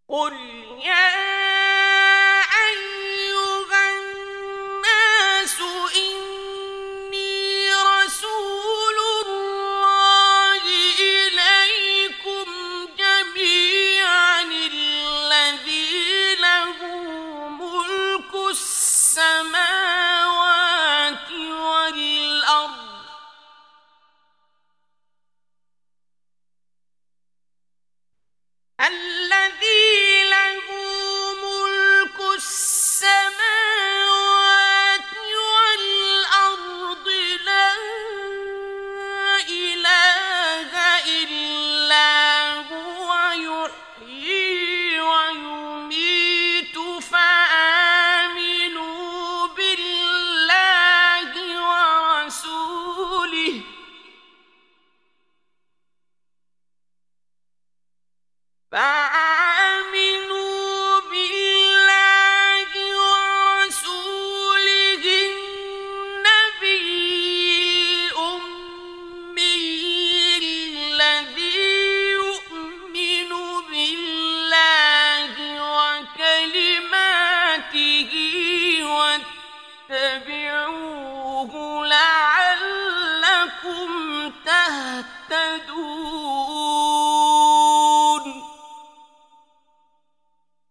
قل يا أيها الناس إني رسول الله إليكم جميعا الذي له ملك السماوات والأرض الذي له ملك السماوات والأرض لا إله إلا هو يحيي ويميت فآمنوا بالله ورسوله النبي الأمي الذي يؤمن بالله وكلماته واتبعوه لعلكم تهتدون